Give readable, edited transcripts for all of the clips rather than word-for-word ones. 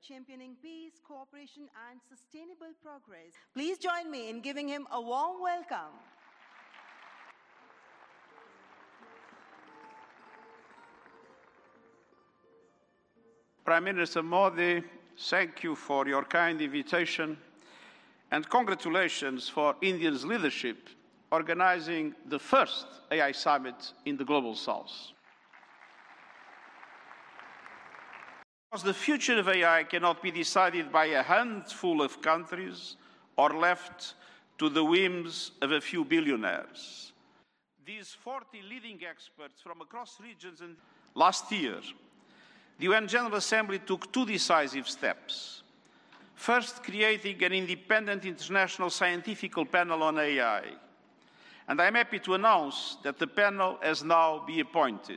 championing peace, cooperation, and sustainable progress. Please join me in giving him a warm welcome. Prime Minister Modi, thank you for your kind invitation and congratulations for India's leadership organizing the first AI summit in the Global South. Because the future of AI cannot be decided by a handful of countries or left to the whims of a few billionaires. These 40 leading experts from across regions and last year, the UN General Assembly took two decisive steps. First, creating an independent international scientific panel on AI. And I'm happy to announce that the panel has now been appointed.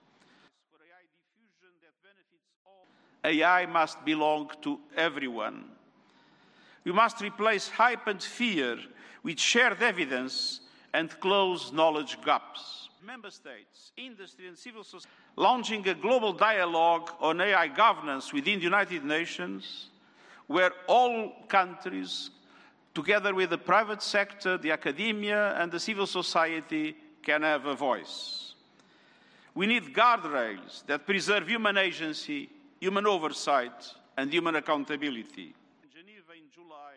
AI must belong to everyone. We must replace hype and fear with shared evidence and close knowledge gaps. Member States, industry and civil society launching a global dialogue on AI governance within the United Nations, where all countries, together with the private sector, the academia and the civil society, can have a voice. We need guardrails that preserve human agency, human oversight and human accountability. In Geneva in July,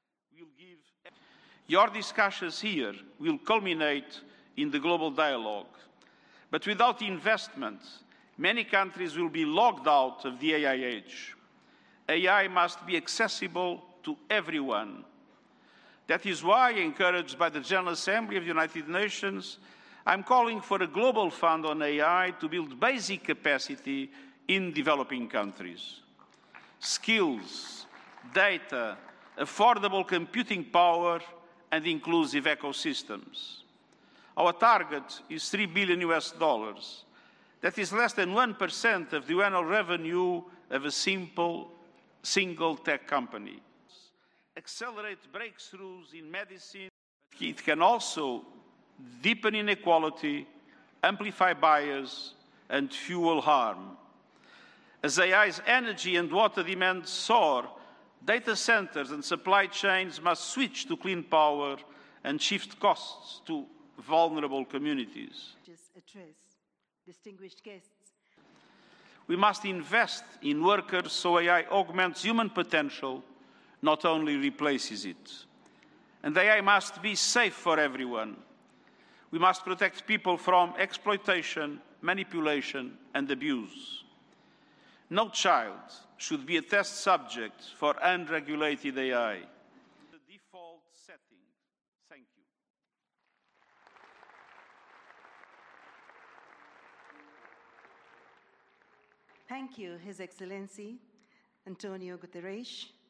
your discussions here will culminate in the global dialogue. But without investment, many countries will be locked out of the AI age. AI must be accessible to everyone. That is why, encouraged by the General Assembly of the United Nations, I'm calling for a global fund on AI to build basic capacity in developing countries. Skills, data, affordable computing power, and inclusive ecosystems. Our target is $3 billion US. That is less than 1% of the annual revenue of a single tech company. Accelerate breakthroughs in medicine. It can also deepen inequality, amplify bias, and fuel harm. As AI's energy and water demands soar, data centers and supply chains must switch to clean power and shift costs to vulnerable communities. Distinguished guests. We must invest in workers so AI augments human potential, not only replaces it. And AI must be safe for everyone. We must protect people from exploitation, manipulation, and abuse. No child should be a test subject for unregulated AI. The default setting. Thank you. Thank you, His Excellency Antonio Guterres.